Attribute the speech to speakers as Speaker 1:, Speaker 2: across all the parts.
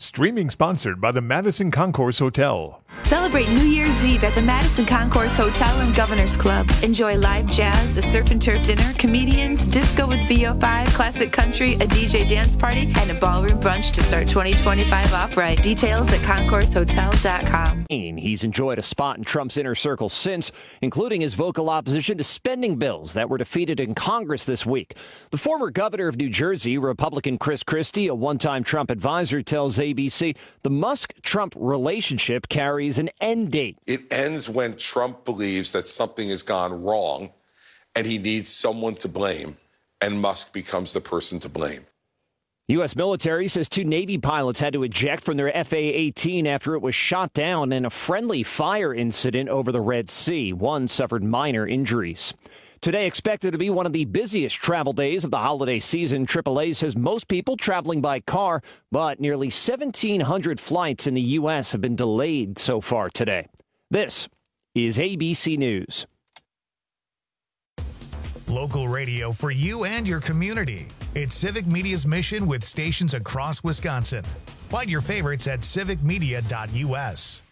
Speaker 1: Streaming sponsored by the Madison Concourse Hotel.
Speaker 2: Celebrate New Year's Eve at the Madison Concourse Hotel and Governor's Club. Enjoy live jazz, a surf and turf dinner, comedians, disco with VO5, classic country, a DJ dance party, and a ballroom brunch to start 2025 off right. Details at concoursehotel.com.
Speaker 3: He's enjoyed a spot in Trump's inner circle since, including his vocal opposition to spending bills that were defeated in Congress this week. The former governor of New Jersey, Republican Chris Christie, a one-time Trump advisor, tells ABC the Musk-Trump relationship carries an end date.
Speaker 4: It ends when Trump believes that something has gone wrong and he needs someone to blame, and Musk becomes the person to blame.
Speaker 3: U.S. military says 2 Navy pilots had to eject from their FA-18 after it was shot down in a friendly fire incident over the Red Sea. One suffered minor injuries. Today expected to be one of the busiest travel days of the holiday season. AAA says most people traveling by car, but nearly 1,700 flights in the U.S. have been delayed so far today. This is ABC News.
Speaker 5: Local radio for you and your community. It's Civic Media's mission with stations across Wisconsin. Find your favorites at civicmedia.us.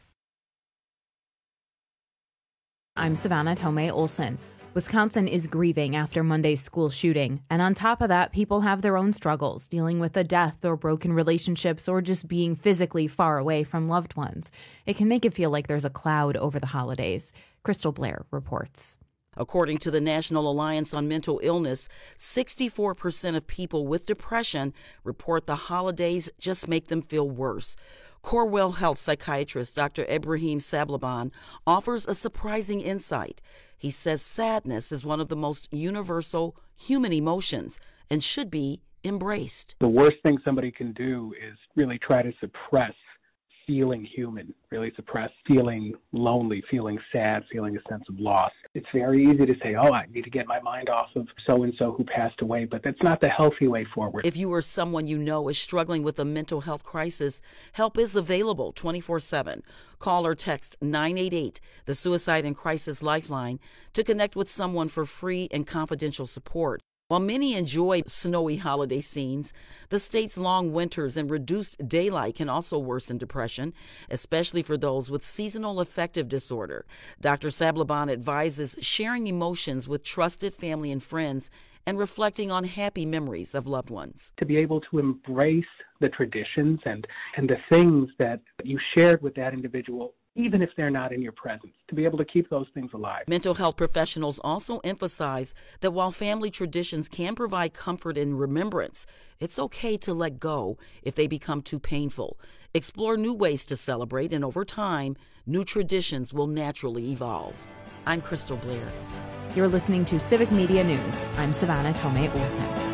Speaker 6: I'm Savannah Tomei Olson. Wisconsin is grieving after Monday's school shooting. And on top of that, people have their own struggles, dealing with a death or broken relationships or just being physically far away from loved ones. It can make it feel like there's a cloud over the holidays. Crystal Blair reports.
Speaker 7: According to the National Alliance on Mental Illness, 64% of people with depression report the holidays just make them feel worse. Corewell Health psychiatrist Dr. Ebrahim Sablaban offers a surprising insight. He says sadness is one of the most universal human emotions and should be embraced.
Speaker 8: The worst thing somebody can do is really try to suppress feeling human, really suppress feeling lonely, feeling sad, feeling a sense of loss. It's very easy to say, I need to get my mind off of so-and-so who passed away, but that's not the healthy way forward.
Speaker 7: If you or someone you know is struggling with a mental health crisis, help is available 24/7. Call or text 988, the Suicide and Crisis Lifeline, to connect with someone for free and confidential support. While many enjoy snowy holiday scenes, the state's long winters and reduced daylight can also worsen depression, especially for those with seasonal affective disorder. Dr. Sablaban advises sharing emotions with trusted family and friends and reflecting on happy memories of loved ones.
Speaker 8: To be able to embrace the traditions and the things that you shared with that individual, even if they're not in your presence, to be able to keep those things alive.
Speaker 7: Mental health professionals also emphasize that while family traditions can provide comfort and remembrance, it's okay to let go if they become too painful. Explore new ways to celebrate, and over time, new traditions will naturally evolve. I'm Crystal Blair.
Speaker 6: You're listening to Civic Media News. I'm Savannah Tomei Olson.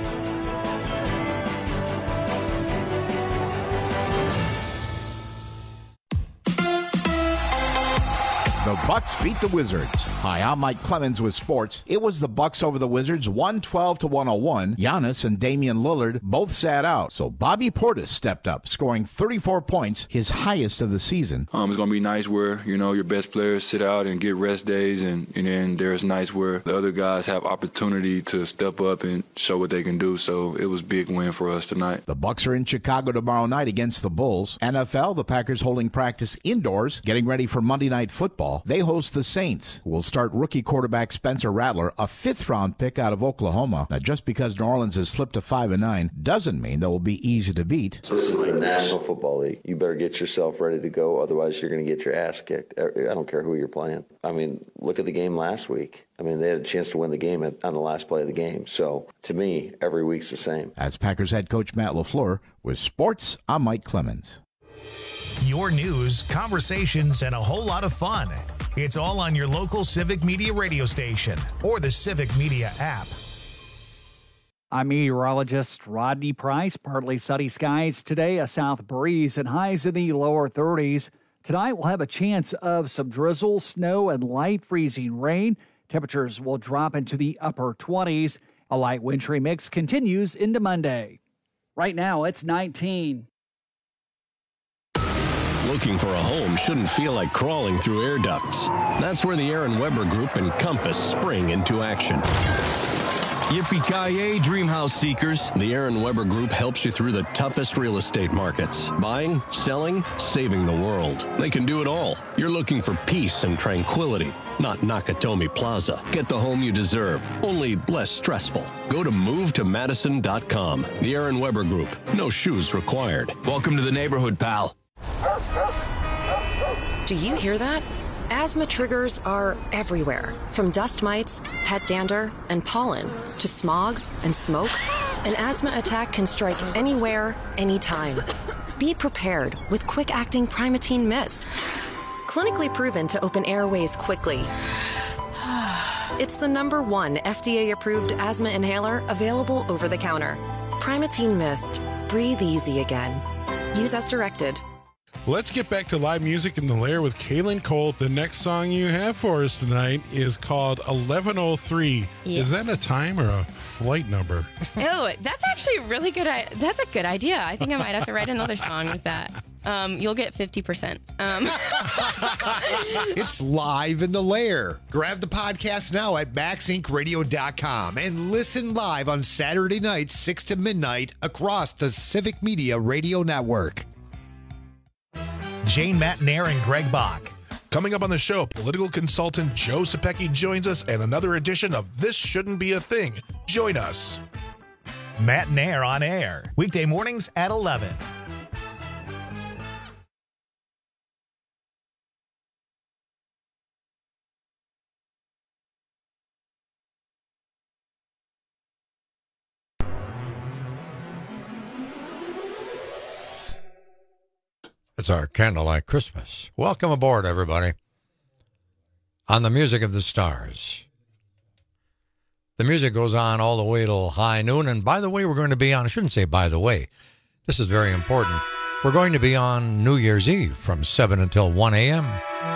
Speaker 9: The Bucks beat the Wizards. Hi, I'm Mike Clemens with sports. It was the Bucks over the Wizards, 112-101. Giannis and Damian Lillard both sat out, so Bobby Portis stepped up, scoring 34 points, his highest of the season.
Speaker 10: It's going to be nice where, your best players sit out and get rest days, and then there's nights where the other guys have opportunity to step up and show what they can do, so it was a big win for us tonight.
Speaker 9: The Bucks are in Chicago tomorrow night against the Bulls. NFL, the Packers holding practice indoors, getting ready for Monday Night Football. They host the Saints, who will start rookie quarterback Spencer Rattler, a fifth-round pick out of Oklahoma. Now, just because New Orleans has slipped to 5-9 doesn't mean they will be easy to beat.
Speaker 11: This is the National Football League. You better get yourself ready to go, otherwise you're going to get your ass kicked. I don't care who you're playing. Look at the game last week. They had a chance to win the game on the last play of the game. So, to me, every week's the same.
Speaker 9: That's Packers head coach Matt LaFleur. With sports, I'm Mike Clemens.
Speaker 5: Your news, conversations, and a whole lot of fun. It's all on your local Civic Media radio station or the Civic Media app.
Speaker 12: I'm meteorologist Rodney Price. Partly sunny skies today, a south breeze, and highs in the lower 30s. Tonight we'll have a chance of some drizzle, snow, and light freezing rain. Temperatures will drop into the upper 20s. A light wintry mix continues into Monday. Right now it's 19.
Speaker 13: Looking for a home shouldn't feel like crawling through air ducts. That's where the Aaron Weber Group and Compass spring into action. Yippee-ki-yay, dream house seekers. The Aaron Weber Group helps you through the toughest real estate markets. Buying, selling, saving the world. They can do it all. You're looking for peace and tranquility, not Nakatomi Plaza. Get the home you deserve, only less stressful. Go to movetomadison.com. The Aaron Weber Group. No shoes required. Welcome to the neighborhood, pal.
Speaker 14: Do you hear that? Asthma triggers are everywhere, from dust mites, pet dander, and pollen, to smog and smoke. An asthma attack can strike anywhere, anytime. Be prepared with quick-acting Primatene Mist. Clinically proven to open airways quickly. It's the #1 FDA-approved asthma inhaler available over the counter. Primatene Mist. Breathe easy again. Use as directed.
Speaker 15: Let's get back to live music in the Lair with Kaylin Colt. The next song you have for us tonight is called 1103.
Speaker 16: Yes.
Speaker 15: Is that a time or a flight number?
Speaker 16: Oh, that's actually really good. That's a good idea. I think I might have to write another song with that. You'll get 50%.
Speaker 17: It's live in the Lair. Grab the podcast now at MaxIncRadio.com and listen live on Saturday nights, 6 to midnight, across the Civic Media Radio Network.
Speaker 5: Jane Matnair and Greg Bach.
Speaker 18: Coming up on the show, political consultant Joe Sapecki joins us and another edition of This Shouldn't Be a Thing. Join us.
Speaker 5: Matnair on air. Weekday mornings at 11.
Speaker 19: It's our candlelight Christmas. Welcome aboard, everybody, on the Music of the Stars. The music goes on all the way till high noon. And by the way, we're going to be on, I shouldn't say by the way, this is very important. We're going to be on New Year's Eve from 7 until 1 a.m.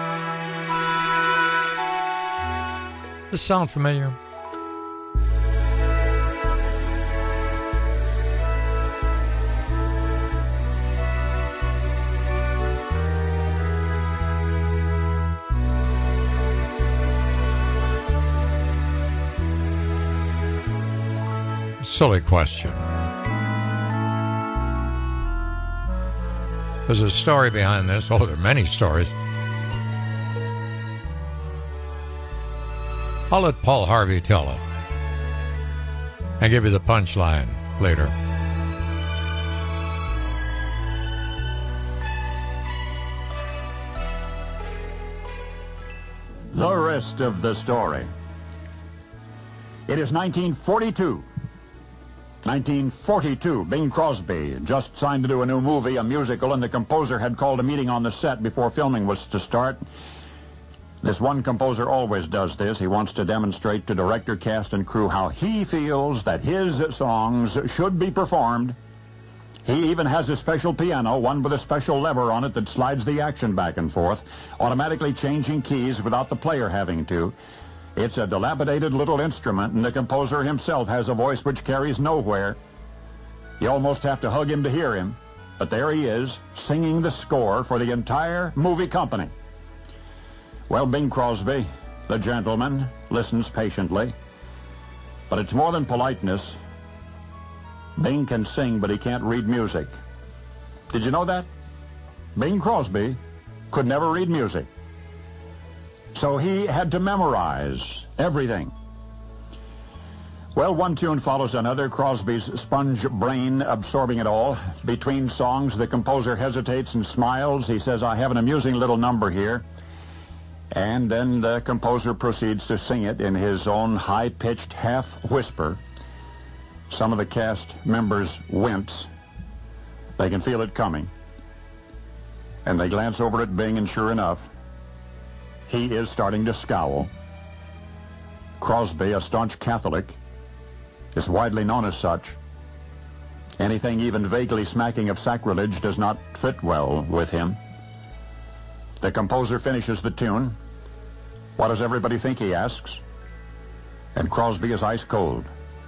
Speaker 19: Does this sound familiar? Silly question. There's a story behind this. Oh, there are many stories. I'll let Paul Harvey tell it and give you the punchline later.
Speaker 20: The rest of the story. It is 1942. 1942, Bing Crosby just signed to do a new movie, a musical, and the composer had called a meeting on the set before filming was to start. This one composer always does this. He wants to demonstrate to director, cast, and crew how he feels that his songs should be performed. He even has a special piano, one with a special lever on it that slides the action back and forth, automatically changing keys without the player having to. It's a dilapidated little instrument, and the composer himself has a voice which carries nowhere. You almost have to hug him to hear him, but there he is, singing the score for the entire movie company. Well, Bing Crosby, the gentleman, listens patiently, but it's more than politeness. Bing can sing, but he can't read music. Did you know that? Bing Crosby could never read music. So he had to memorize everything. Well, one tune follows another, Crosby's sponge brain absorbing it all. Between songs, the composer hesitates and smiles. He says, I have an amusing little number here. And then the composer proceeds to sing it in his own high-pitched half-whisper. Some of the cast members wince. They can feel it coming. And they glance over at Bing, and sure enough, he is starting to scowl. Crosby, a staunch Catholic, is widely known as such. Anything even vaguely smacking of sacrilege does not fit well with him. The composer finishes the tune. What does everybody think, he asks? And Crosby is ice cold.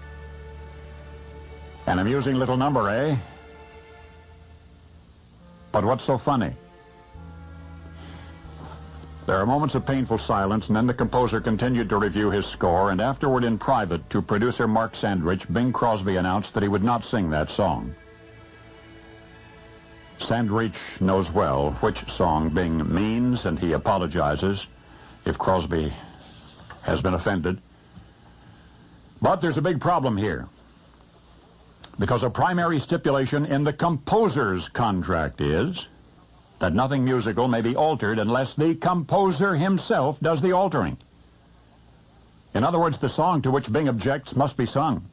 Speaker 20: An amusing little number, eh? But what's so funny? There are moments of painful silence, and then the composer continued to review his score, and afterward in private to producer Mark Sandrich, Bing Crosby announced that he would not sing that song. Sandrich knows well which song Bing means, and he apologizes if Crosby has been offended. But there's a big problem here, because a primary stipulation in the composer's contract is that nothing musical may be altered unless the composer himself does the altering. In other words, the song to which Bing objects must be sung.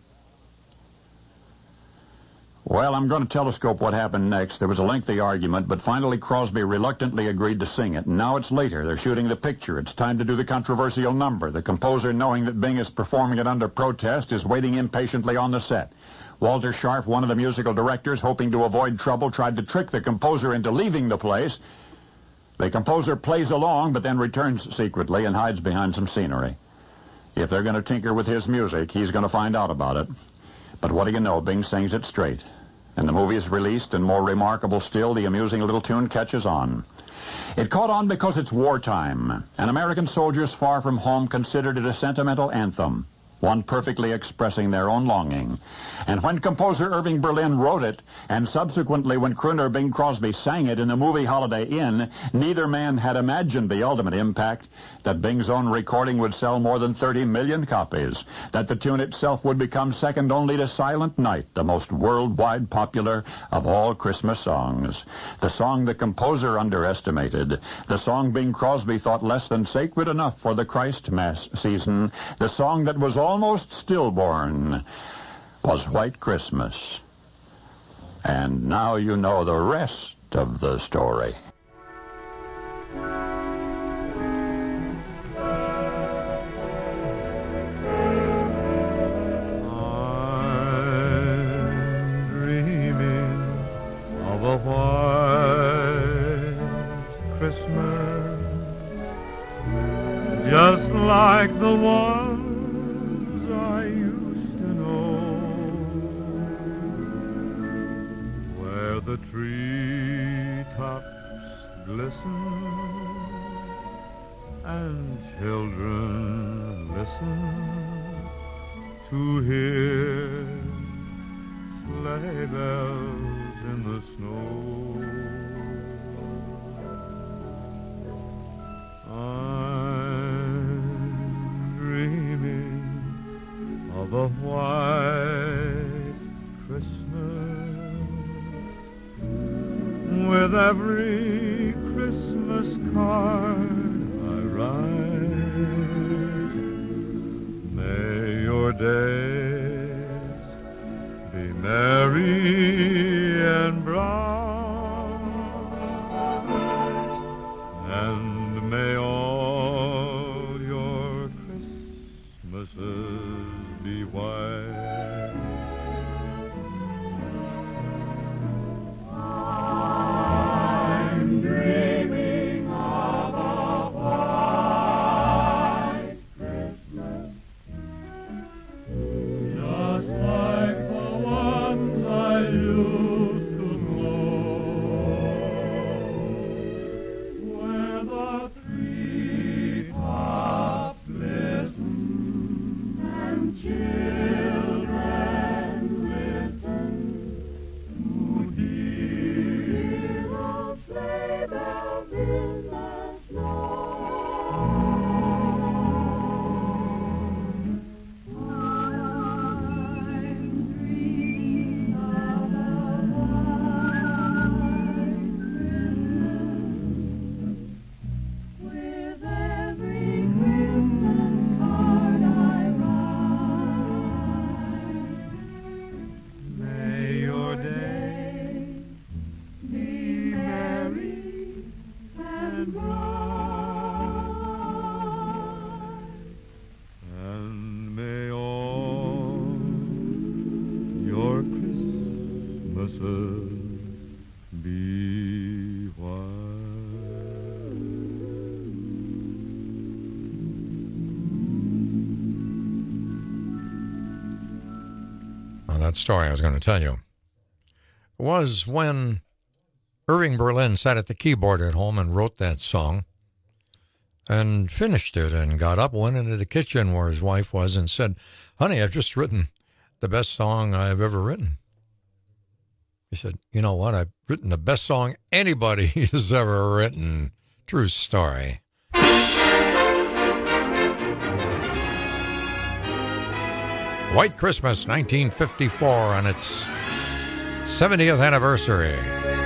Speaker 20: Well, I'm going to telescope what happened next. There was a lengthy argument, but finally Crosby reluctantly agreed to sing it. And now it's later. They're shooting the picture. It's time to do the controversial number. The composer, knowing that Bing is performing it under protest, is waiting impatiently on the set. Walter Scharf, one of the musical directors, hoping to avoid trouble, tried to trick the composer into leaving the place. The composer plays along, but then returns secretly and hides behind some scenery. If they're going to tinker with his music, he's going to find out about it. But what do you know? Bing sings it straight. And the movie is released, and more remarkable still, the amusing little tune catches on. It caught on because it's wartime, and American soldiers far from home considered it a sentimental anthem, one perfectly expressing their own longing. And when composer Irving Berlin wrote it, and subsequently when crooner Bing Crosby sang it in the movie Holiday Inn, neither man had imagined the ultimate impact, that Bing's own recording would sell more than 30 million copies, that the tune itself would become second only to Silent Night, the most worldwide popular of all Christmas songs. The song the composer underestimated, the song Bing Crosby thought less than sacred enough for the Christ Mass season, the song that was almost stillborn, was White Christmas. And now you know the rest of the story.
Speaker 21: A white Christmas, just like the ones I used to know, where the treetops glisten and children listen to hear sleigh bells in the snow. I'm dreaming of a white Christmas, with every Christmas card I write. May your days be merry and bright, and may all your Christmases be white. I'm dreaming of a white Christmas, just like the ones I used to know, where the treetops glisten and children listen to hear the sleigh bells in the snow. With every Christmas card I write, may your days be merry and bright, and may all your Christmases be
Speaker 19: Well, that story I was going to tell you was when Irving Berlin sat at the keyboard at home and wrote that song. and finished it and got up, went into the kitchen where his wife was and said, "Honey, I've just written the best song I've ever written." He said, "You know what? I've written the best song anybody has ever written." True story. White Christmas, 1954, on its 70th anniversary.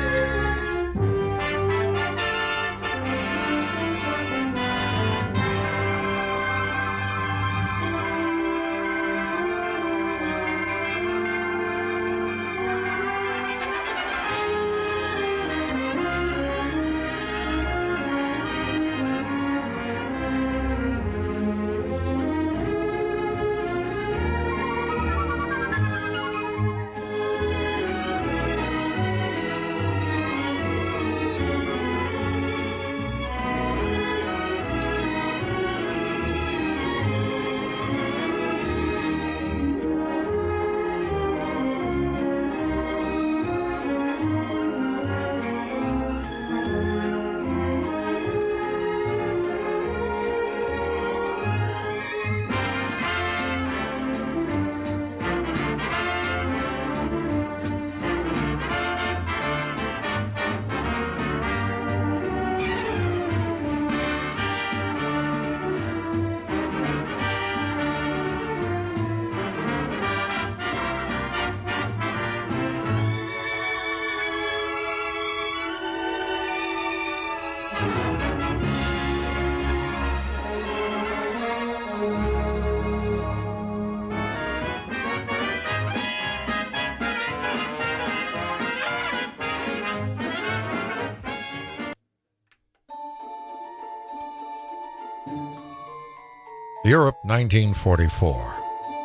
Speaker 19: Europe, 1944.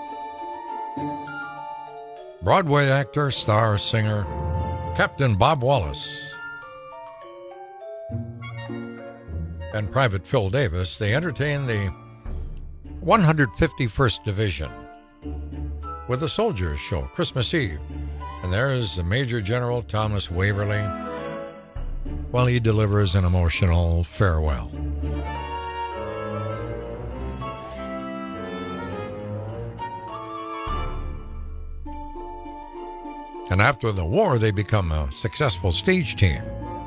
Speaker 19: Broadway actor, star, singer, Captain Bob Wallace and Private Phil Davis, they entertained the 151st Division with a soldiers show, Christmas Eve. And there's the Major General Thomas Waverly while he delivers an emotional farewell. And after the war, they become a successful stage team.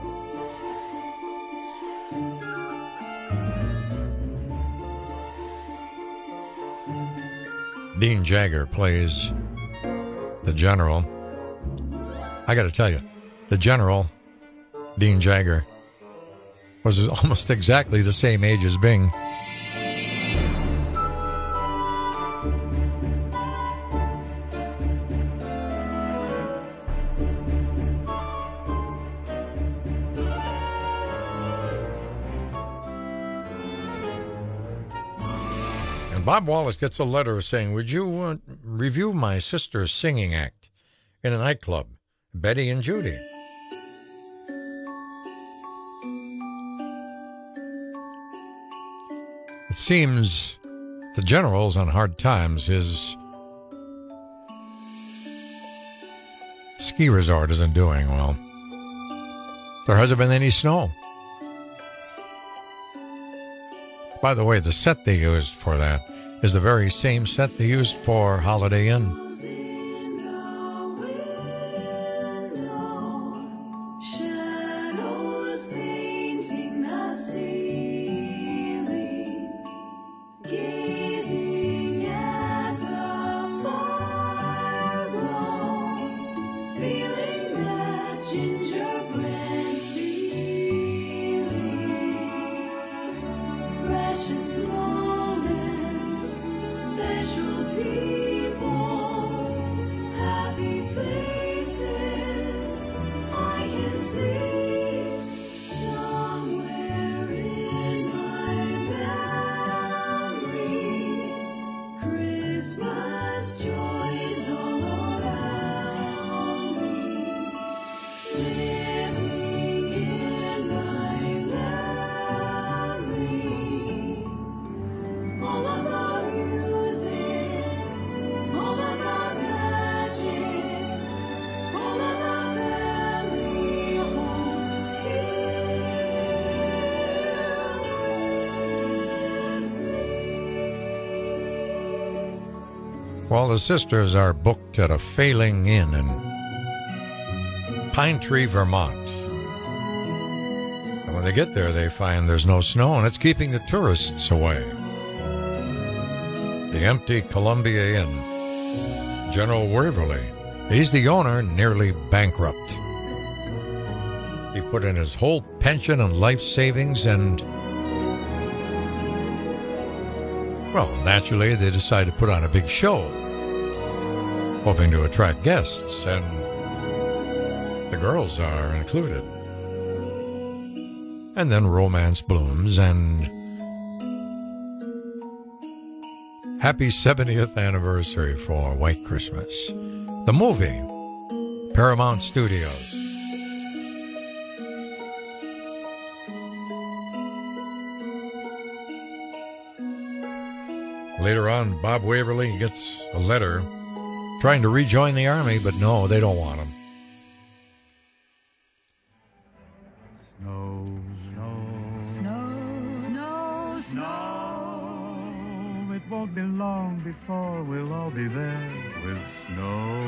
Speaker 19: Dean Jagger plays the general. I got to tell you, the general, Dean Jagger, was almost exactly the same age as Bing. Bob Wallace gets a letter saying, "Would you review my sister's singing act in a nightclub, Betty and Judy?" It seems the general's on hard times. His ski resort isn't doing well. There hasn't been any snow. By the way, the set they used for that is the very same set they used for Holiday Inn.
Speaker 1: Precious moments, special people.
Speaker 19: Well, the sisters are booked at a failing inn in Pine Tree, Vermont. And when they get there, they find there's no snow, and it's keeping the tourists away. The empty Columbia Inn. General Waverly, he's the owner, nearly bankrupt. He put in his whole pension and life savings, and, well, naturally, they decided to put on a big show, hoping to attract guests, and the girls are included. And then romance blooms, and happy 70th anniversary for White Christmas. The movie, Paramount Studios. Later on, Bob Waverly gets a letter trying to rejoin the Army, but no, they don't want him.
Speaker 21: Snow, snow, snow, snow, snow. It won't be long before we'll all be there with snow.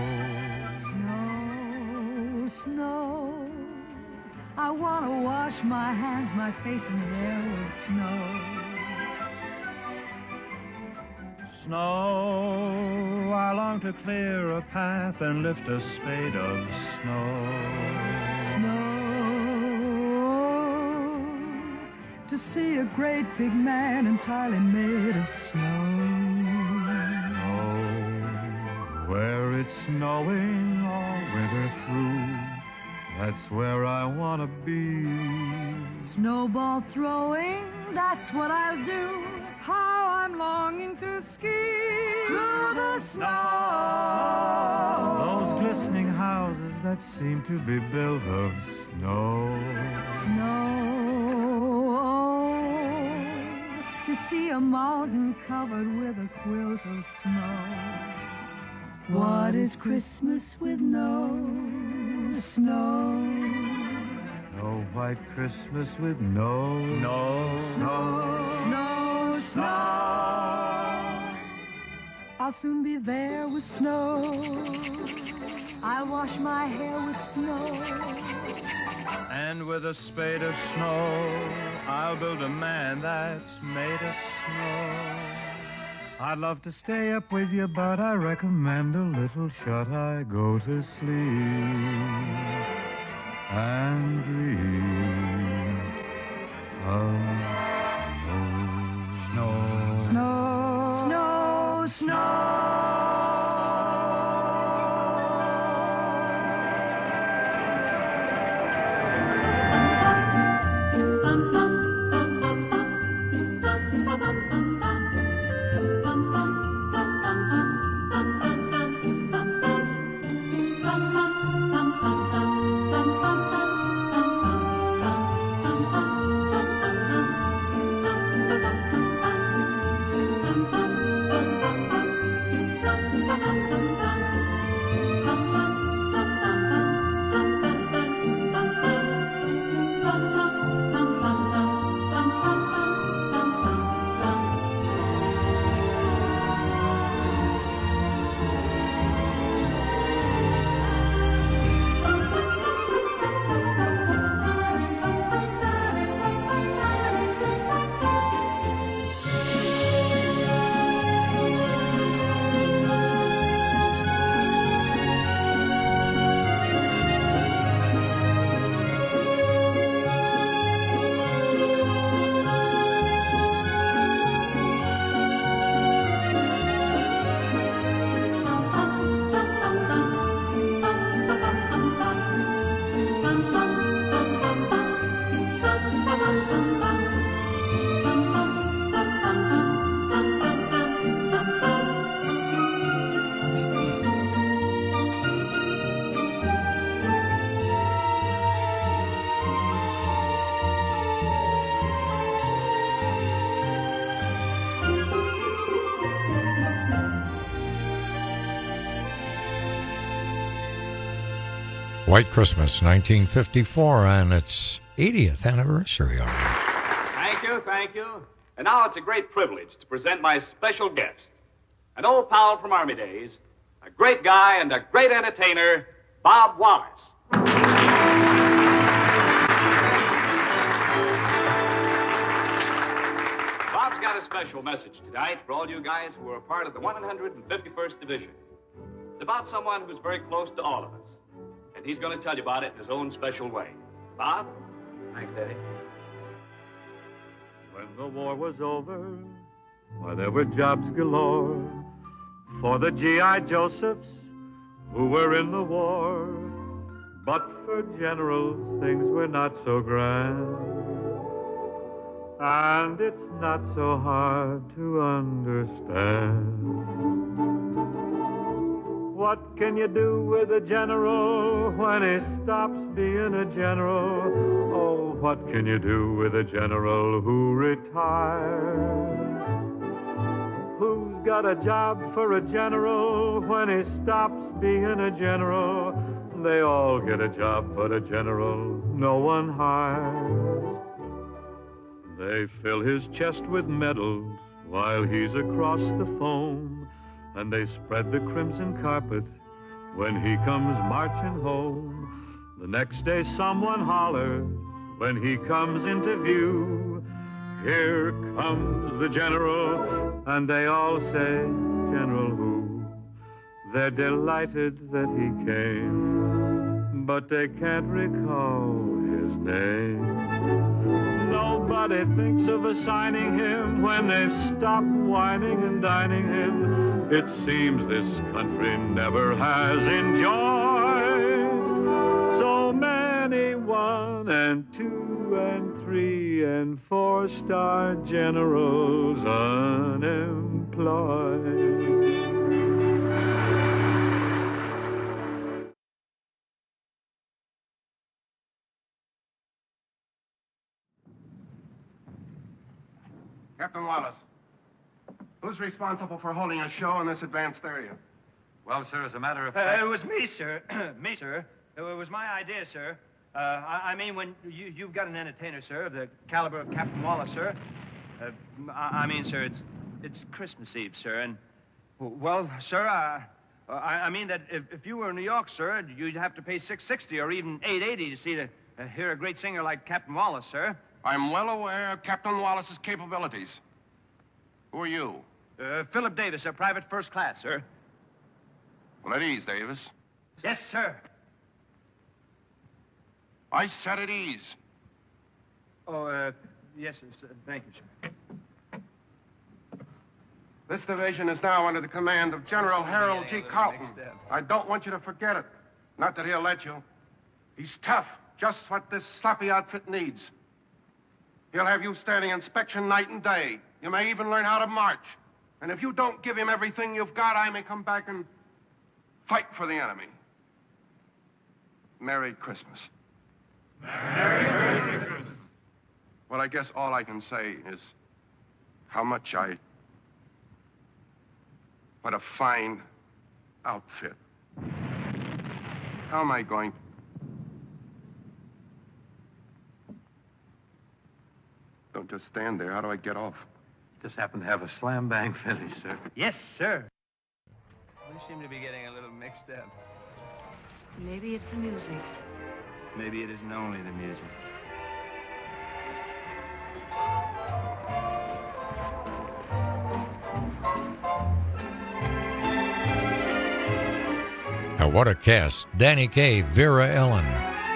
Speaker 1: Snow, snow. I want to wash my hands, my face and hair with snow.
Speaker 21: Snow, I long to clear a path and lift a spade of snow.
Speaker 1: Snow, to see a great big man entirely made of snow.
Speaker 21: Snow, where it's snowing all winter through, that's where I want to be.
Speaker 1: Snowball throwing, that's what I'll do. How I'm longing to ski through the snow.
Speaker 21: Those glistening houses that seem to be built of snow.
Speaker 1: Snow, oh, to see a mountain covered with a quilt of snow. What is Christmas with no snow?
Speaker 21: No white Christmas with no snow.
Speaker 1: Snow, snow. I'll soon be there with snow. I'll wash my hair with snow.
Speaker 21: And with a spade of snow, I'll build a man that's made of snow. I'd love to stay up with you, but I recommend a little shut-eye. Go to sleep and dream of snow.
Speaker 1: Snow, snow, snow.
Speaker 19: White Christmas, 1954, and its 80th anniversary already.
Speaker 22: Thank you. And now it's a great privilege to present my special guest,
Speaker 2: an old pal from Army days, a great guy and a great entertainer, Bob Wallace. Bob's got a special message tonight for all you guys who are a part of the 151st Division. It's about someone who's very close to all of us, and he's going to tell you about it in his own special way. Bob? Thanks, Eddie.
Speaker 21: When the war was over, why, there were jobs galore for the G.I. Josephs who were in the war. But for generals, things were not so grand. And it's not so hard to understand. What can you do with a general when he stops being a general? Oh, what can you do with a general who retires? Who's got a job for a general when he stops being a general? They all get a job, but a general no one hires. They fill his chest with medals while he's across the foam, and they spread the crimson carpet when he comes marching home. The next day someone hollers when he comes into view, "Here comes the general," and they all say, "General who?" They're delighted that he came, but they can't recall his name. Nobody thinks of assigning him when they've stopped whining and dining him. It seems this country never has enjoyed so many 1 and 2 and 3 and 4-star generals unemployed.
Speaker 22: Captain Wallace, who's responsible for holding a show in this advanced area?
Speaker 21: Well, sir, as a matter of fact...
Speaker 23: it was me, sir. Me, sir. It was my idea, sir. I mean, when you've got an entertainer, sir, of the caliber of Captain Wallace, sir. I mean, sir, it's Christmas Eve, sir, and... Well, sir, I mean that if you were in New York, sir, you'd have to pay $6.60 or even $8.80 to hear a great singer like Captain Wallace, sir.
Speaker 22: I'm well aware of Captain Wallace's capabilities. Who are you?
Speaker 23: Philip Davis, sir, private first class, sir.
Speaker 22: Well, at ease, Davis.
Speaker 23: Yes, sir.
Speaker 22: I said at ease.
Speaker 23: Oh, yes, sir. Thank you, sir.
Speaker 22: This division is now under the command of General Harold G. Carlton. I don't want you to forget it. Not that he'll let you. He's tough, just what this sloppy outfit needs. He'll have you standing inspection night and day. You may even learn how to march. And if you don't give him everything you've got, I may come back and fight for the enemy. Merry Christmas. Merry Christmas. Well, I guess all I can say is how much what a fine outfit. How am I going? Don't just stand there. How do I get off?
Speaker 21: Just happen to have a slam-bang finish, sir.
Speaker 23: Yes, sir. We seem to be getting a little mixed up.
Speaker 1: Maybe it's the music.
Speaker 23: Maybe it isn't only the music.
Speaker 19: Now, what a cast. Danny Kaye, Vera Ellen.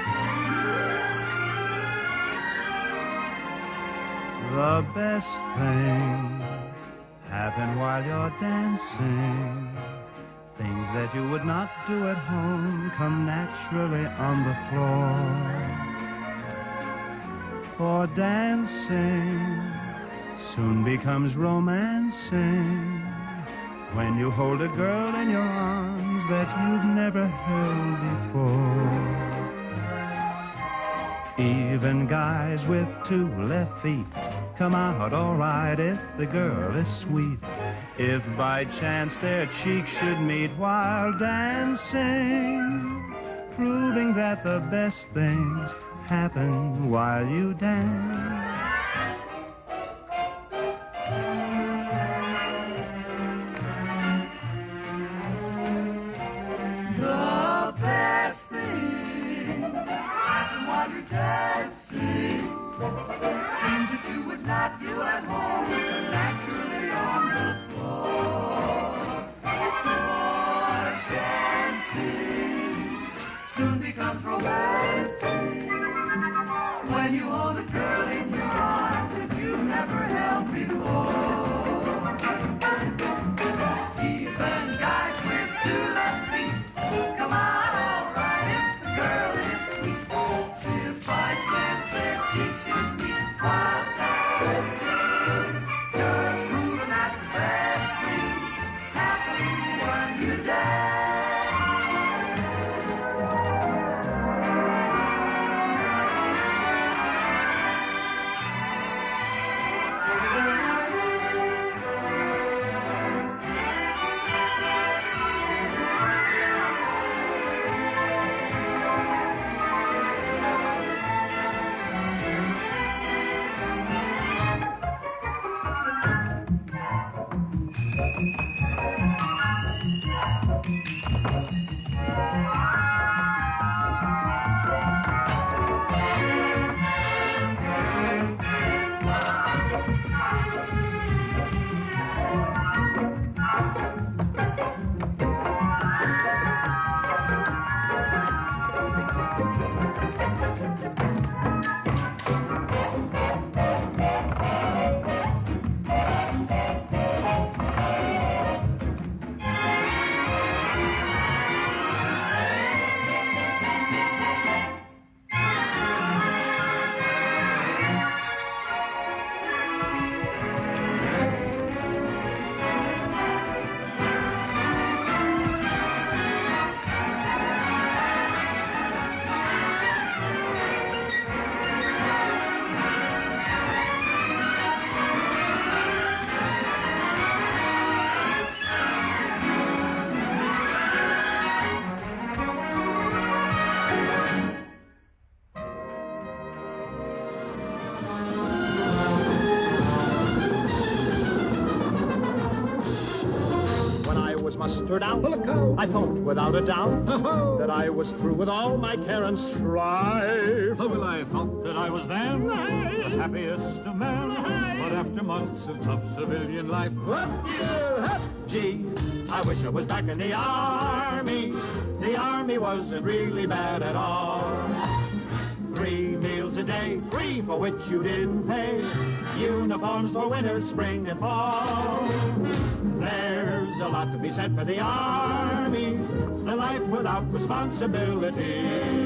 Speaker 21: The best thing happen while you're dancing. Things that you would not do at home come naturally on the floor. For dancing soon becomes romancing when you hold a girl in your arms that you've never held before. Even guys with 2 left feet come out all right if the girl is sweet. If by chance their cheeks should meet while dancing, proving that the best things happen while you dance.
Speaker 1: when you hold a girl in your arms that you've never held before. Even guys with two left feet, come on, all right, if the girl is sweet. If by chance their cheeks should meet while dancing, just moving that best things happen when you dance.
Speaker 3: Mustered out, I thought without a doubt that I was through with all my care and strife.
Speaker 4: Well, I thought that I was then the happiest of men, but after months of tough civilian life, gee, I wish I was back in the army. The army wasn't really bad at all. 3 meals a day, 3 for which you didn't pay. Uniforms for winter, spring, and fall. There's a lot to be said for the army, the life without responsibility.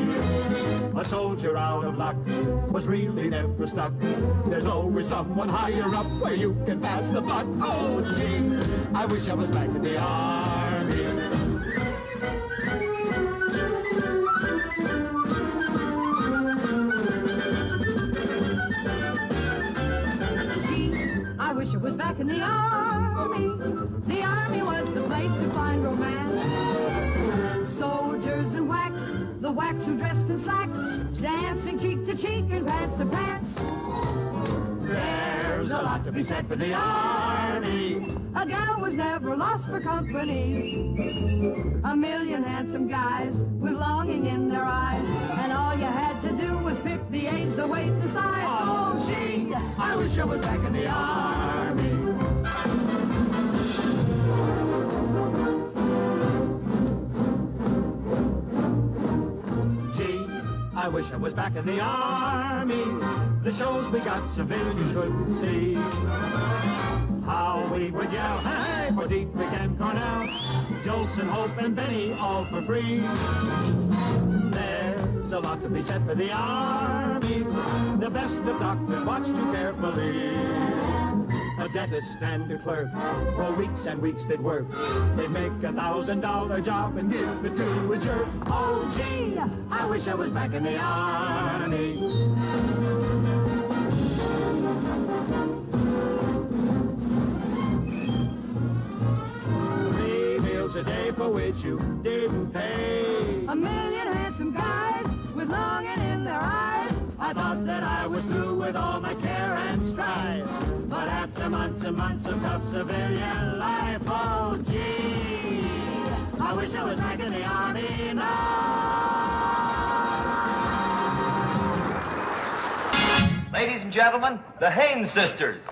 Speaker 4: A soldier out of luck was really never stuck. There's always someone higher up where you can pass the buck. Oh, gee, I wish I was back in the army.
Speaker 1: I wish I was back in the army. The army was the place to find romance. Soldiers and whacks, the whacks who dressed in slacks, dancing cheek to cheek and pants to pants. There's a lot to be said for the army. A gal was never lost for company. A million handsome guys with longing in their eyes, and all you had to do was pick the age, the weight, the size. Oh, gee, I wish I was back in the army.
Speaker 3: Gee, I wish I was back in the army. The shows we got civilians couldn't see. How we would yell, hey, for Dietrich and Cornell, Jolson, Hope, and Benny, all for free. There's a lot to be said for the army. The best of doctors watch too carefully. A dentist and a clerk, for weeks and weeks they'd work. They'd make $1,000 job and give it to a jerk. Oh, gee, I wish I was back in the army. A day for which you didn't pay.
Speaker 1: A million handsome guys with longing in their eyes. I thought that I was through with all my care and strife, but after months and months of tough civilian life, oh gee, I wish I was back in the army now.
Speaker 8: Ladies and gentlemen, the Haynes Sisters.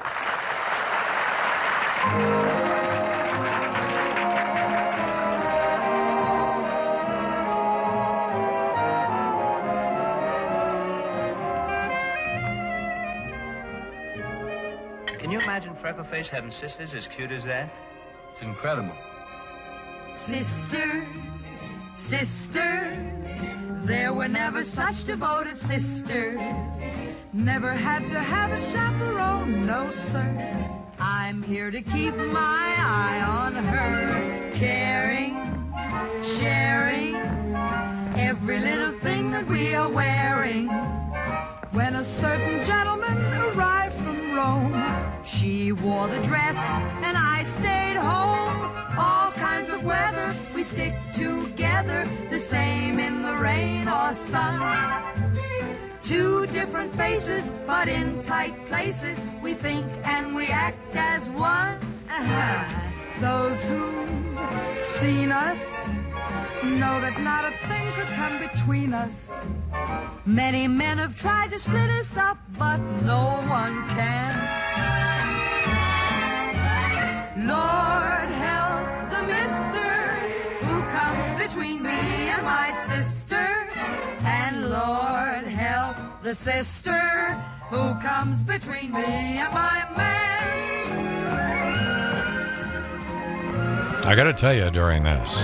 Speaker 23: Can you imagine Freckleface having sisters as cute as that? It's incredible.
Speaker 1: Sisters, sisters, there were never such devoted sisters. Never had to have a chaperone, no sir. I'm here to keep my eye on her, caring, sharing every little thing that we are wearing. When a certain gentleman arrived from Rome, she wore the dress and I stayed home. All kinds of weather, we stick together, the same in the rain or sun. Two different faces, but in tight places, we think and we act as one. Those who've seen us know that not a thing could come between us. Many men have tried to split us up, but no one can. Lord help the mister who comes between me and my sister. And Lord help the sister who comes between me and my man.
Speaker 19: I got to tell you, during this,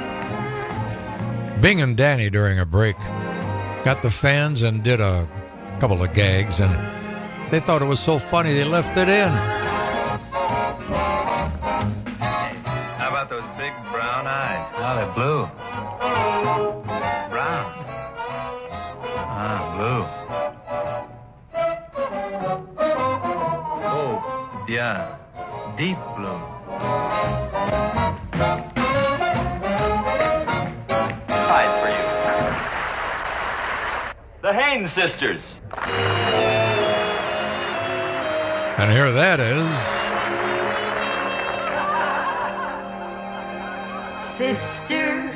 Speaker 19: Bing and Danny, during a break, got the fans and did a couple of gags, and they thought it was so funny they left it in.
Speaker 23: How about those big brown eyes? Oh, they're blue. Brown. Blue. Oh, yeah. Deep blue.
Speaker 8: Prize for you. The Haynes Sisters.
Speaker 19: And here that is.
Speaker 1: Sisters,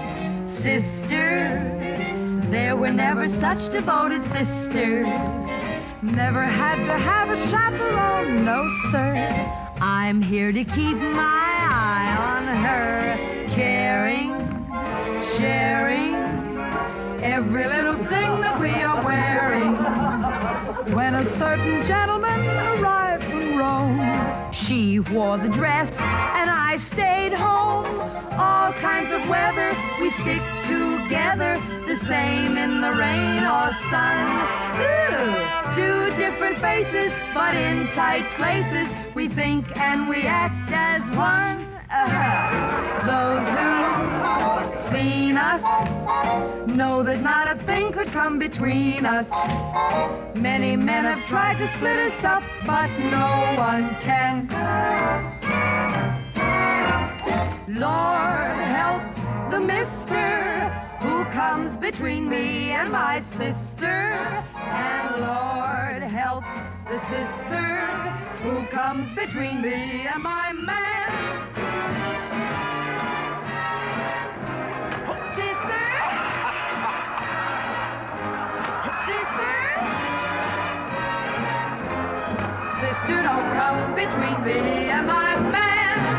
Speaker 1: sisters, there were never such devoted sisters. Never had to have a chaperone, no sir. I'm here to keep my eye on her, caring, sharing every little thing that we are wearing. When a certain gentleman arrived from Rome, she wore the dress and I stayed home. All kinds of weather, we stick together, the same in the rain or sun. Ew. Two different faces, but in tight places, we think and we act as one. Those who've seen us know that not a thing could come between us. Many men have tried to split us up, but no one can. Lord help the mister who comes between me and my sister. And Lord help the sister who comes between me and my man. Sister? Sister? Sister, don't come between me and my man.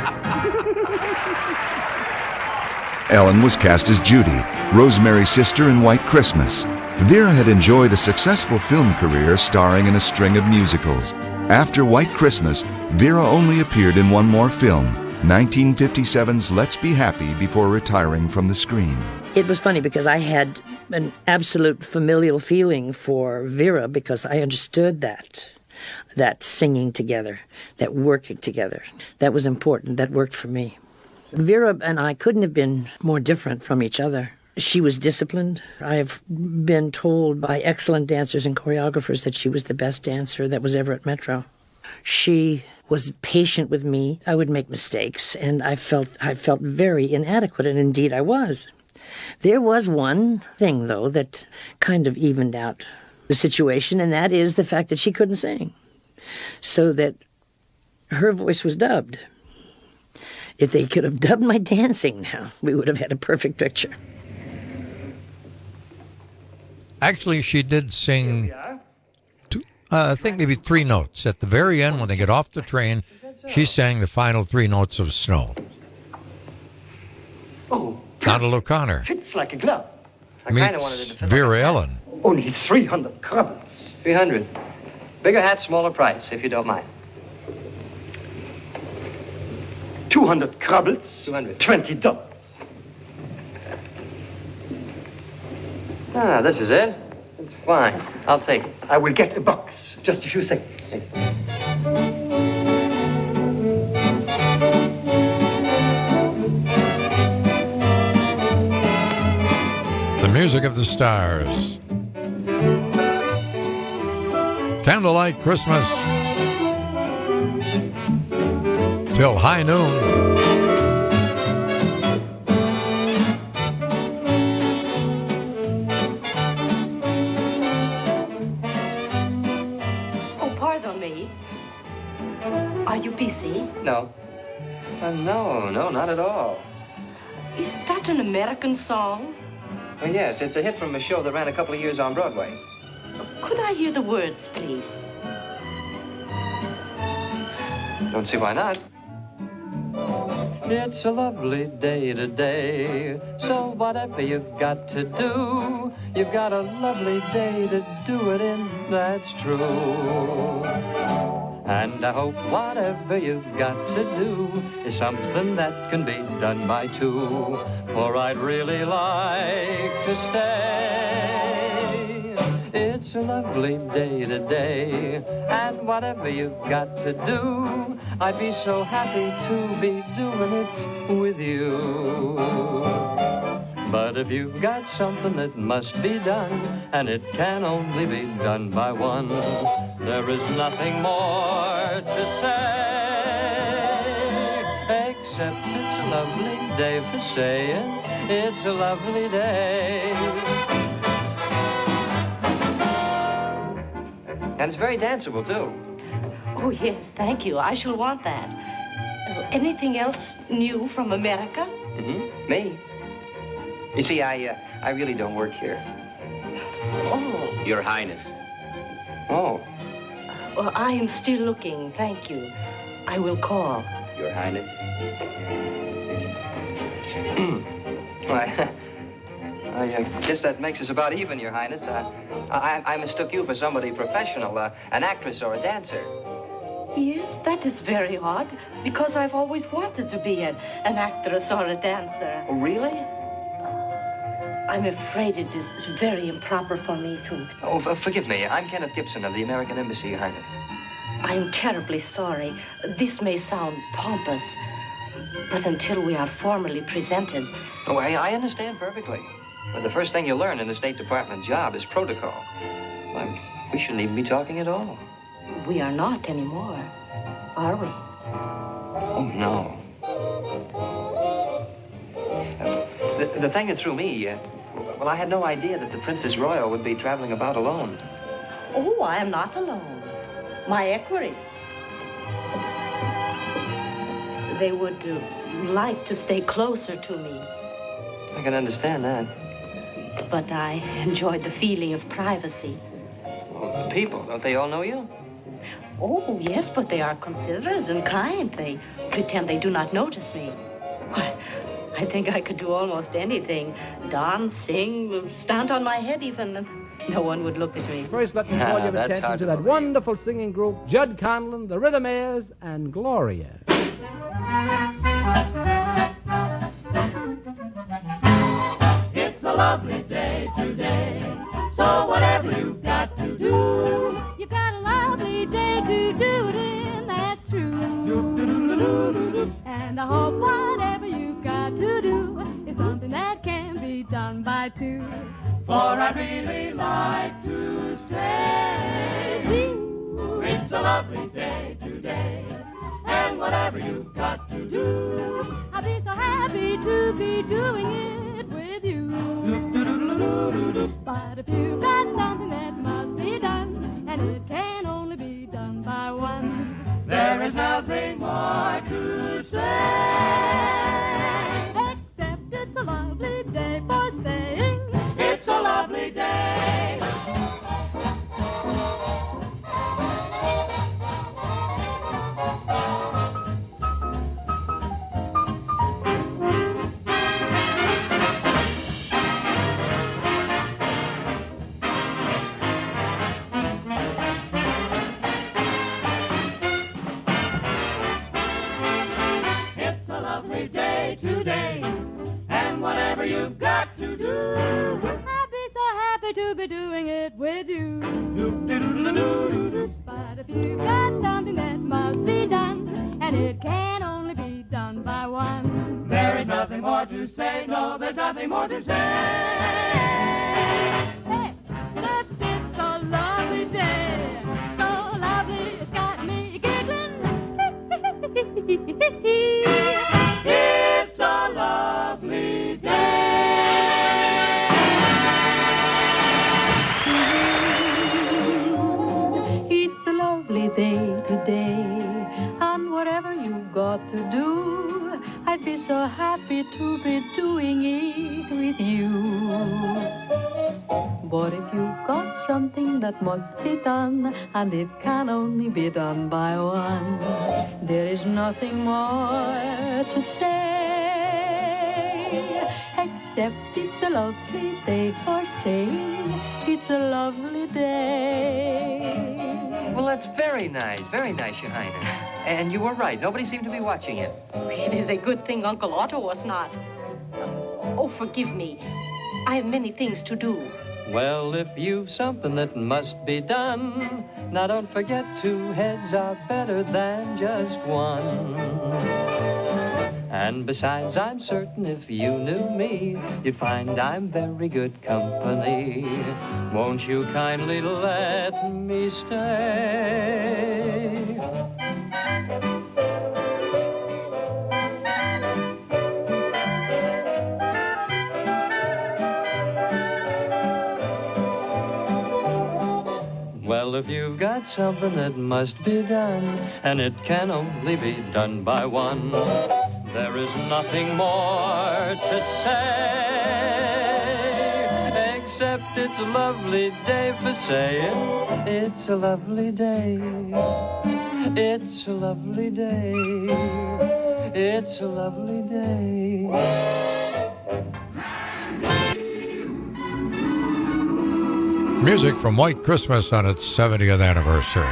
Speaker 6: Ellen was cast as Judy, Rosemary's sister in White Christmas. Vera had enjoyed a successful film career starring in a string of musicals. After White Christmas, Vera only appeared in one more film, 1957's Let's Be Happy, before retiring from the screen.
Speaker 7: It was funny because I had an absolute familial feeling for Vera because I understood that singing together, that working together. That was important. That worked for me. Vera and I couldn't have been more different from each other. She was disciplined. I have been told by excellent dancers and choreographers that she was the best dancer that was ever at Metro. She was patient with me. I would make mistakes, and I felt very inadequate, and indeed I was. There was one thing, though, that kind of evened out the situation, and that is the fact that she couldn't sing, so that her voice was dubbed. If they could have dubbed my dancing now, we would have had a perfect picture.
Speaker 19: Actually, she did sing, I think maybe 3 notes. At the very end, when they get off the train, she sang the final 3 notes of Snow.
Speaker 10: Oh,
Speaker 19: Donald O'Connor
Speaker 10: fits like a glove.
Speaker 19: meets Vera Ellen.
Speaker 10: Only 300 crumbs.
Speaker 24: 300. Bigger hat, smaller price, if you don't mind.
Speaker 9: 200 krabbels.
Speaker 8: 200.
Speaker 9: $20.
Speaker 8: Ah, this is it. It's fine. I'll take it.
Speaker 9: I will get a box. Just a few seconds.
Speaker 19: The music of the stars. Candlelight Christmas. Till high noon.
Speaker 10: Are you busy?
Speaker 8: No. No, not at all.
Speaker 10: Is that an American song?
Speaker 8: Oh, yes, it's a hit from a show that ran a couple of years on Broadway.
Speaker 10: Could I hear the words, please?
Speaker 8: Don't see why not.
Speaker 11: It's a lovely day today, so whatever you've got to do, you've got a lovely day to do it in, that's true. And I hope whatever you've got to do is something that can be done by two, for I'd really like to stay. It's a lovely day today, and whatever you've got to do, I'd be so happy to be doing it with you. But if you've got something that must be done, and it can only be done by one, there is nothing more to say, except it's a lovely day for saying it's a lovely day.
Speaker 8: And it's very danceable, too.
Speaker 10: Oh, yes, thank you. I shall want that. Anything else new from America?
Speaker 8: Mm-hmm. Me? You see, I really don't work here.
Speaker 10: Oh.
Speaker 8: Your Highness. Oh.
Speaker 10: Well, I am still looking, thank you. I will call.
Speaker 8: Your Highness. Well, I guess that makes us about even, Your Highness. I mistook you for somebody professional, an actress or a dancer.
Speaker 10: Yes, that is very odd, because I've always wanted to be an actress or a dancer.
Speaker 8: Oh, really?
Speaker 10: I'm afraid it is very improper for me to...
Speaker 8: Oh, forgive me. I'm Kenneth Gibson of the American Embassy, Your Highness.
Speaker 10: I'm terribly sorry. This may sound pompous, but until we are formally presented...
Speaker 8: Oh, I understand perfectly. But the first thing you learn in a State Department job is protocol. We shouldn't even be talking at all.
Speaker 10: We are not anymore, are we?
Speaker 8: Oh, no. The thing that threw me, well, I had no idea that the Princess Royal would be traveling about alone.
Speaker 10: Oh, I am not alone. My equerries. They would like to stay closer to me.
Speaker 8: I can understand that.
Speaker 10: But I enjoyed the feeling of privacy.
Speaker 8: Well, the people, don't they all know you?
Speaker 10: Oh, yes, but they are considerate and kind. They pretend they do not notice me. I think I could do almost anything. Dance, sing, stand on my head even, and no one would look at me.
Speaker 24: First, let me call your attention to that wonderful singing group, Judd Conlon, the Rhythmaires, and Gloria.
Speaker 25: It's a lovely day today, so whatever you've got to do,
Speaker 26: you got a lovely day to do it in, that's true. And I hope whatever you've got to do is something that can be done by two.
Speaker 25: For I'd really like to stay. It's a lovely day today, and whatever you've got to do,
Speaker 26: I'll be so happy to be doing it with you. But if you've got something that must be done, and it can only be done by one,
Speaker 25: there is nothing more to say,
Speaker 26: except it's a lovely day for saying
Speaker 25: it's a lovely day. nothing more to say. Hey, that it's a lovely day. So lovely, it's got me giggling. It's a lovely day.
Speaker 10: It's a lovely day today, and whatever you've got to do, I'd be so happy to be doing it with you. But if you've got something that must be done, and it can only be done by one, there is nothing more to say, except it's a lovely day for saying it's a lovely day.
Speaker 8: Well, that's very nice, Your Highness. And you were right. Nobody seemed to be watching it.
Speaker 10: It is a good thing Uncle Otto was not. Oh, forgive me. I have many things to do.
Speaker 11: Well, if you've something that must be done, now don't forget 2 heads are better than just one. And besides, I'm certain if you knew me, you'd find I'm very good company. Won't you kindly let me stay? Well, if you've got something that must be done, and it can only be done by one, there is nothing more to say, except it's a lovely day for saying it's a lovely day. It's a lovely day. It's a lovely day.
Speaker 19: Music from White Christmas on its 70th anniversary.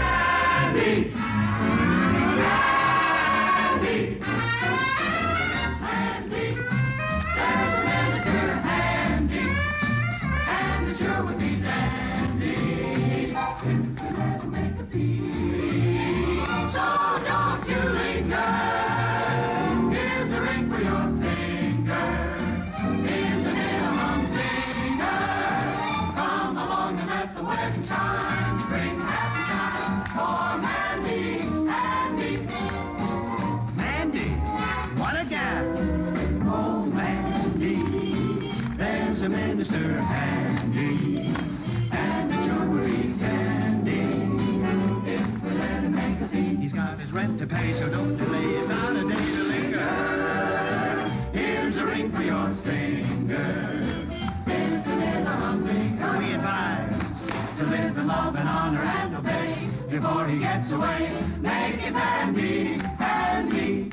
Speaker 3: Mr. Handy, and the jewelry's dandy. If we let him make a fee, he's got his rent to pay, so don't delay. It's not a day to linger. Here's a ring for your finger. It's a little humdinger. We advise to live in love and honor and obey. Before he gets away, make it handy, handy.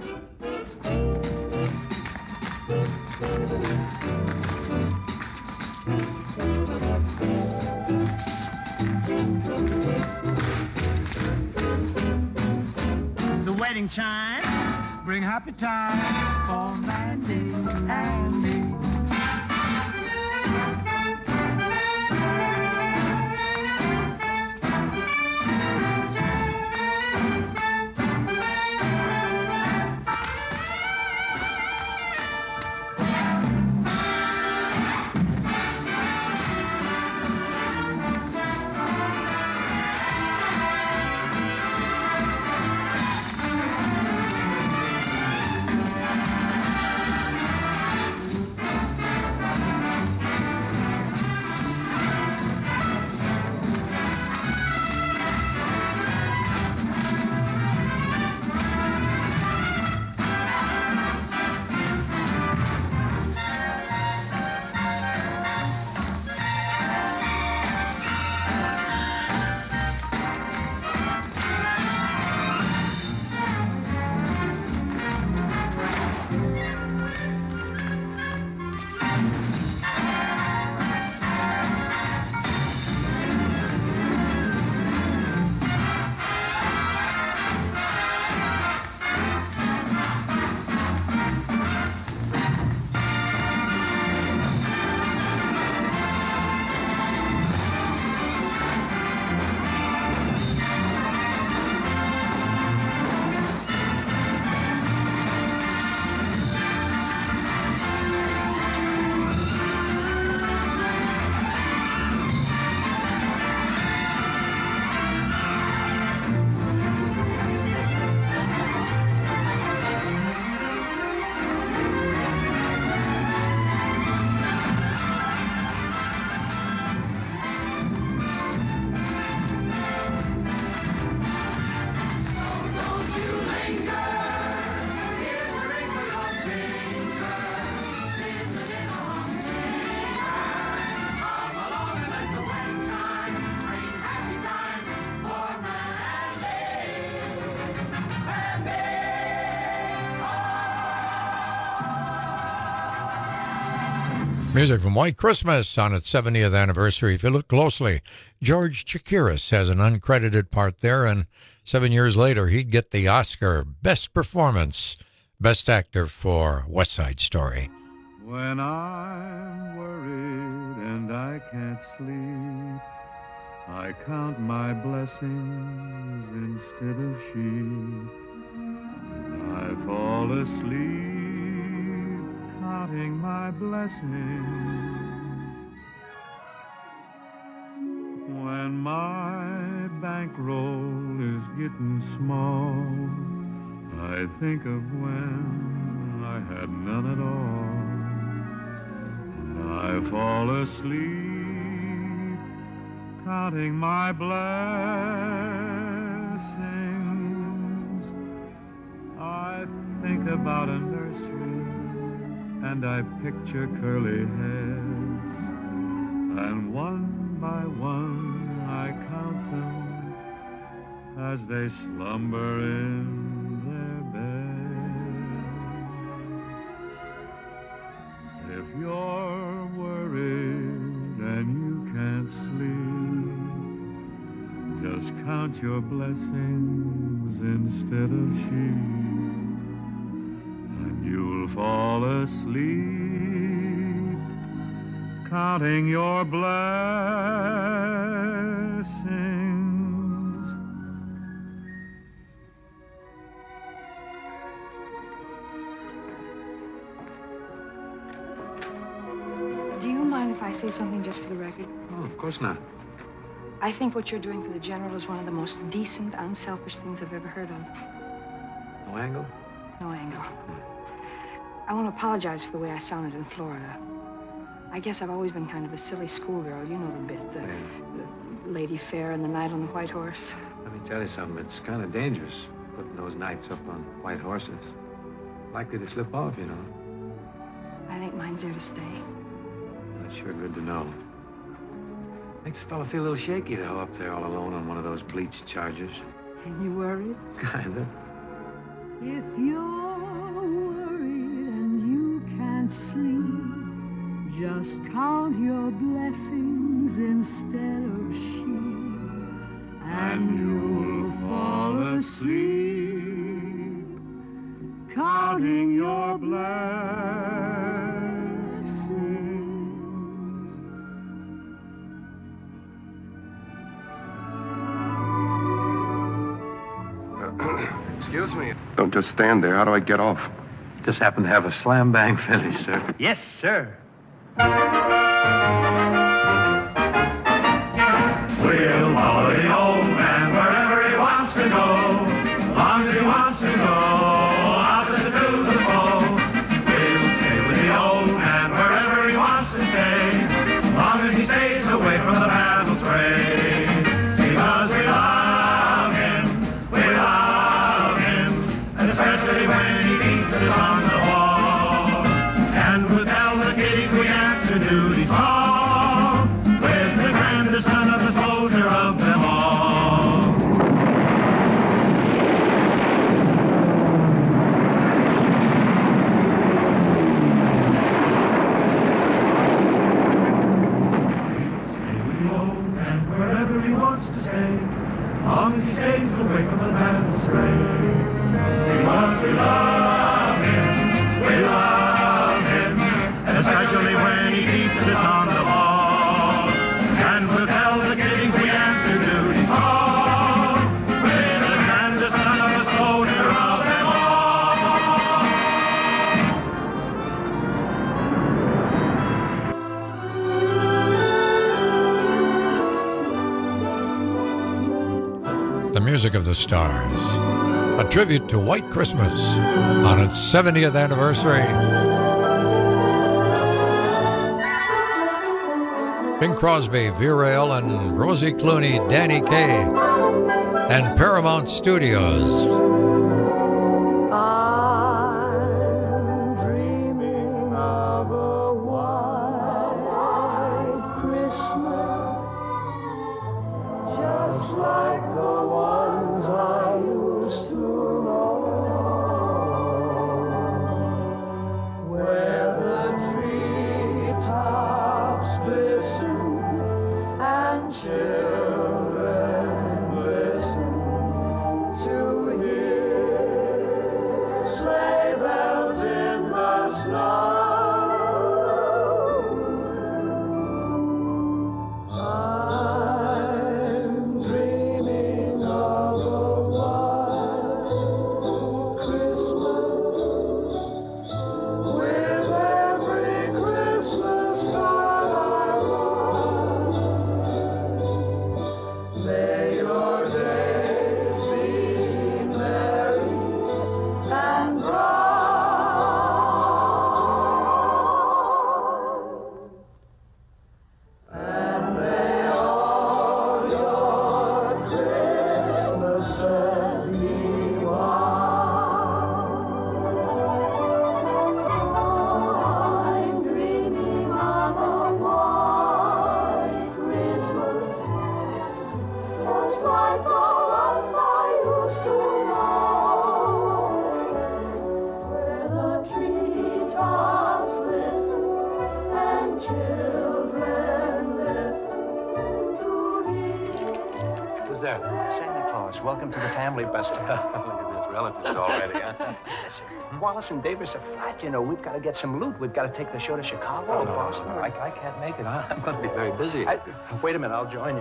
Speaker 21: The wedding chimes bring happy times for Mandy and me.
Speaker 19: Music from White Christmas on its 70th anniversary. If you look closely, George Chakiris has an uncredited part there, and 7 years later, he'd get the Oscar Best Performance, Best Actor for West Side Story.
Speaker 21: When I'm worried and I can't sleep, I count my blessings instead of sheep. And I fall asleep counting my blessings. When my bankroll is getting small, I think of when I had none at all. And I fall asleep counting my blessings. I think about a nursery and I picture curly heads, and one by one I count them as they slumber in their beds. If you're worried and you can't sleep, just count your blessings instead of sheep. You'll fall asleep counting your blessings.
Speaker 12: Do you mind if I say something just for the record?
Speaker 13: Oh, of course not.
Speaker 12: I think what you're doing for the General is one of the most decent, unselfish things I've ever heard of.
Speaker 13: No angle?
Speaker 12: No angle. I want to apologize for the way I sounded in Florida. I guess I've always been kind of a silly schoolgirl. You know the bit, the Lady Fair and the Knight on the White Horse.
Speaker 13: Let me tell you something. It's kind of dangerous putting those knights up on white horses. Likely to slip off, you know.
Speaker 12: I think mine's there to stay.
Speaker 13: That's sure good to know. Makes a fella feel a little shaky, though, up there all alone on one of those bleached Chargers.
Speaker 12: You worried?
Speaker 13: Kinda.
Speaker 1: If you're can't sleep, just count your blessings instead of sheep, and you'll fall asleep counting your blessings.
Speaker 22: Excuse me. Don't just stand there. How do I get off?
Speaker 13: Just happen to have a slam-bang finish, sir.
Speaker 23: Yes, sir.
Speaker 25: We'll follow the old man wherever he wants to go, as long as he wants to go, opposite to the foe. We'll stay with the old man wherever he wants to stay, as long as he stays away from the battle fray. Because we love him, and especially when he beats us on the wall. And we'll tell the kiddies we answer duties all, with the grandest son of the soldier of them all. Stay with the old man wherever he wants to stay, as long as he stays away from the battle fray. Because we love him, and especially when he keeps us on the ball. And we'll tell the kiddies we answer duties all, with the grandest son of a soldier of them
Speaker 19: all. The Music of the Stars, a tribute to White Christmas on its 70th anniversary. Bing Crosby, Vera Ellen, Rosie Clooney, Danny Kaye, and Paramount Studios.
Speaker 1: I'm dreaming of a white Christmas, just like the ones I used to know, where the treetops says he I'm dreaming of a white Christmas, just like the ones I used to know, where the treetops glisten and children listen to hear.
Speaker 23: Who's that? Santa Claus. Welcome to the family, Buster. Look at this. Relatives already, huh? Wallace and Davis are flat, you know. We've got to get some loot. We've got to take the show to Chicago, Boston.
Speaker 13: I can't make it. I'm going to be very busy.
Speaker 23: Wait a minute. I'll join you.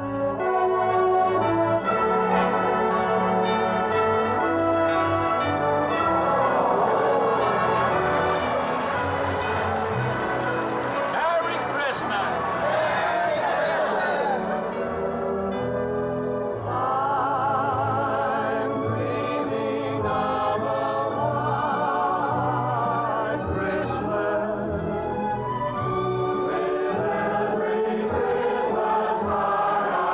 Speaker 25: Merry Christmas!
Speaker 1: I'm dreaming of a white Christmas, with every Christmas card I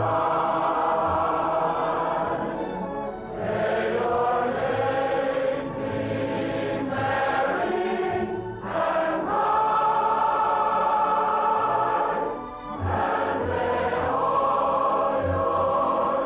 Speaker 1: write. May your days be merry and bright, and may all your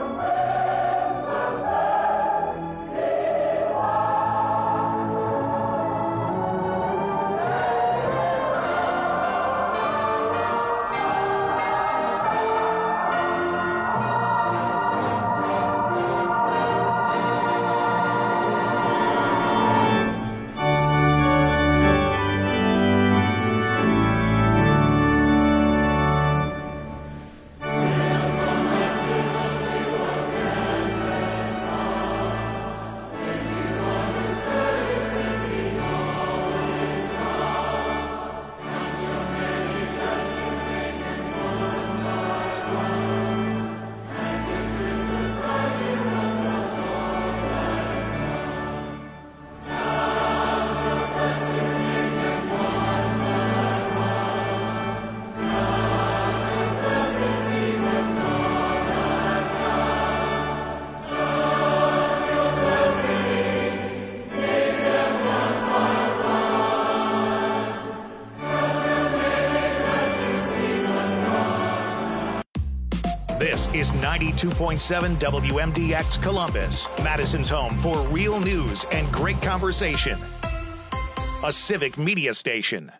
Speaker 5: This is 92.7 WMDX Columbus, Madison's home for real news and great conversation. A civic media station.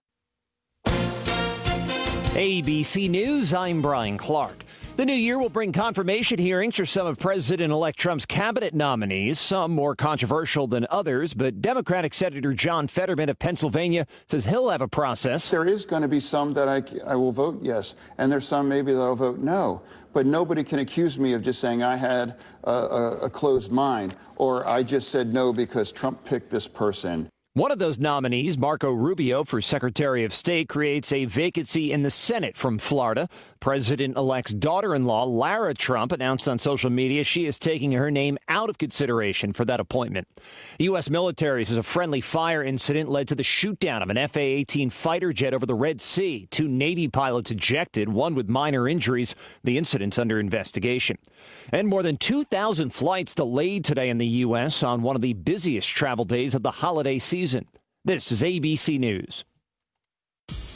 Speaker 14: ABC News, I'm Brian Clark. The new year will bring confirmation hearings for some of President-elect Trump's cabinet nominees, some more controversial than others, but Democratic Senator John Fetterman of Pennsylvania says he'll have a process.
Speaker 15: There is going to be some that I will vote yes, and there's some maybe that I'll vote no. But nobody can accuse me of just saying I had a closed mind, or I just said no because Trump picked this person.
Speaker 14: One of those nominees, Marco Rubio for Secretary of State, creates a vacancy in the Senate from Florida. President-elect's daughter-in-law, Lara Trump, announced on social media she is taking her name out of consideration for that appointment. U.S. military says a friendly fire incident led to the shoot-down of an F-A-18 fighter jet over the Red Sea. 2 Navy pilots ejected, one with minor injuries. The incident's under investigation. And more than 2,000 flights delayed today in the U.S. on one of the busiest travel days of the holiday season. This is ABC News.